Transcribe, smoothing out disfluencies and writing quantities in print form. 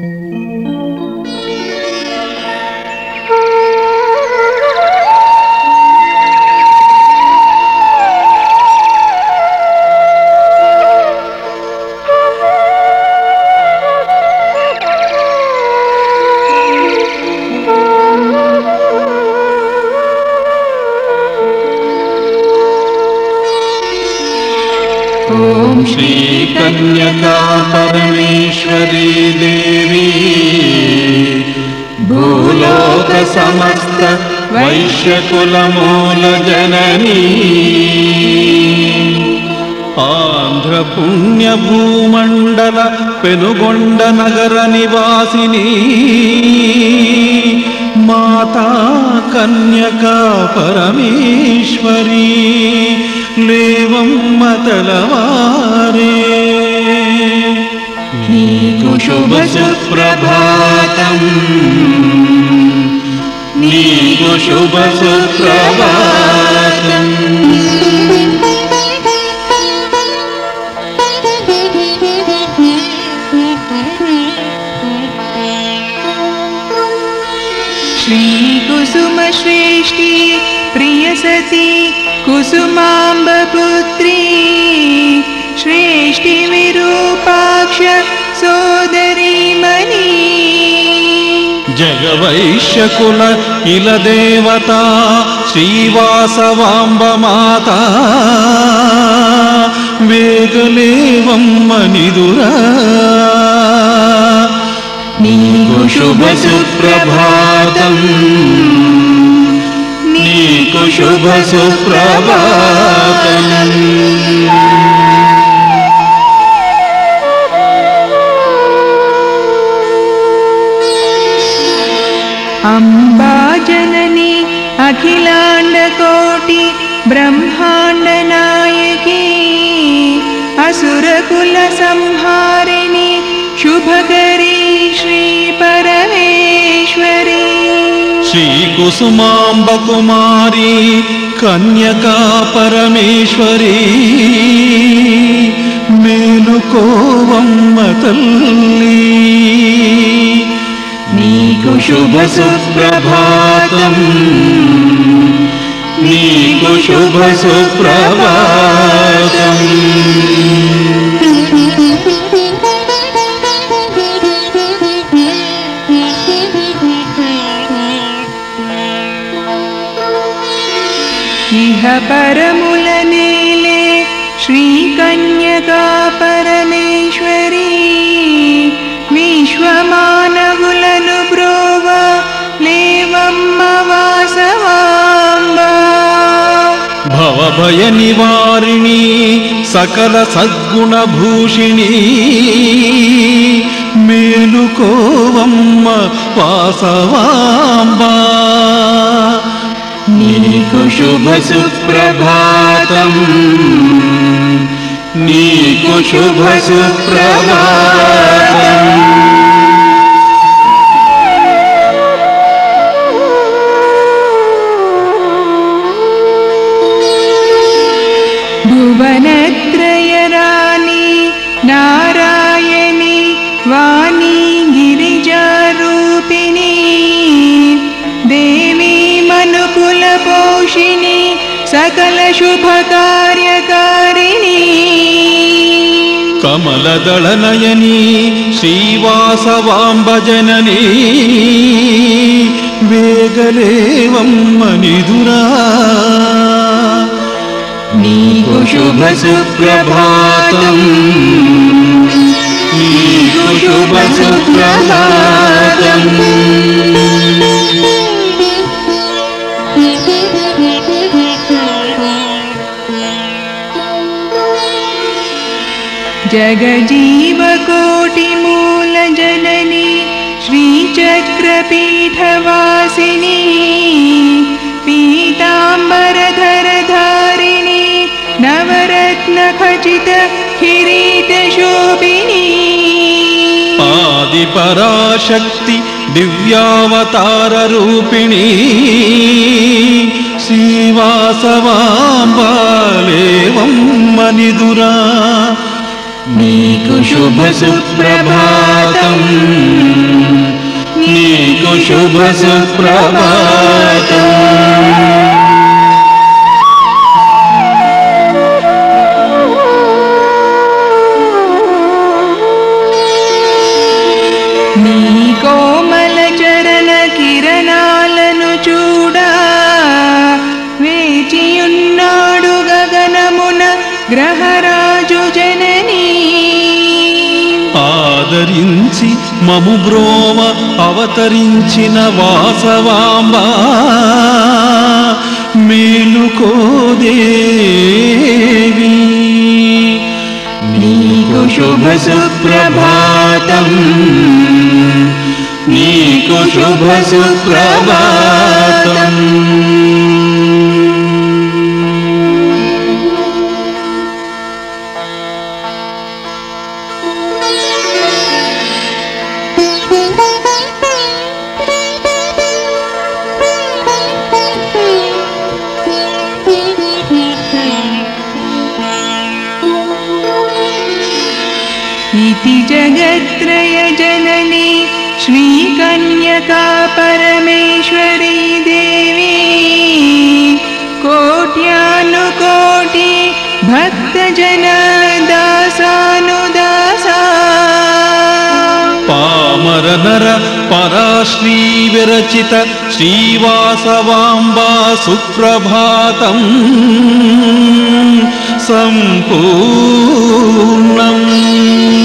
श्री कन्यका परमेश्वरी देवी भूलोक समस्त वैश्यकुल मूल जननी आंध्र पुण्य भूमंडल पेनुगोंड नगर निवासिनी माता कन्यका परमेश्वरी लेवम्म तलवारे नीकु शुभ सुप्रभातम् नीकु शुभ सुप्रभातम् श्री कुसुम श्रेष्ठी प्रिय सती कुसुमांब पुत्री श्रेष्ठी विरूपाक्ष सोदरी मणि जगवैश्यकुल इल देवता श्रीवासवांब माता वेगलेवम्म निदुरा नीकु शुभ सुप्रभातम् नीकु शुभ सुप्रभातम् अम्बा जननी अखिलांड कोटि ब्रह्मांड नायकी असुरकुल संहारिणी शुभकरी श्री परमेश्वरी श्री कुसुमांब कुमारी कन्यका परमेश्वरी मेलुकोवम्म तल्ली नीकु शुभ सुप्रभातम् नीकु शुभ सुप्रभातम् इह परमुल नेले श्री कन्यका परमेश्वरी विश्वमानवुలను ब्रोव लेवम्म वासवांबा भवभय निवारिणी सकल सद्गुण भूषिणी मेलुकोवम्म वासवांबा नीकु शुभ सुप्रभातम् नीकु शुभ सुप्रभातम् भुवनत्रय रानी नारायणी वाणी गिरिजारूपिणी देवी मनुकुल पोषिणी सकल शुभ कार्यकारिणी कमलदल नयनी श्रीवासवांब जननी वेगलेवम्म निदुरा नीकु शुभ सुप्रभातम् नीकु शुभ सुप्रभातम् जगजीव कोटि मूल जननी श्रीचक्रपीठवासिनी पीताम्बरधर धारिणी नवरत्न खचित किरीट शोभिनी आदिपराशक्ति दिव्यावतार रूपिणी श्रीवासवांबा लेवम्म निदुरा नीकु शुभ सुप्रभातम् శుభ సుప్రభాతం. నీ కోమల చరణ కిరణాలను చూడా వేచియున్నాడు గగనమున గ్రహరాజు జననీ. ఆదరించి మము బ్రోవ అవతరించిన వాసవాంబా మేలుకోదేవి. నీకు శుభ సుప్రభాతం, నీకు శుభ సుప్రభాతం. इति जगत्त्रय जननी श्रीकन्यका परमेश्वरी देवी कोट्यानुकोटि भक्तजन दासानुदासा. పామర నర పరాశ్రీ విరచిత శ్రీవాసవాంబా సుప్రభాతం సంపూర్ణం.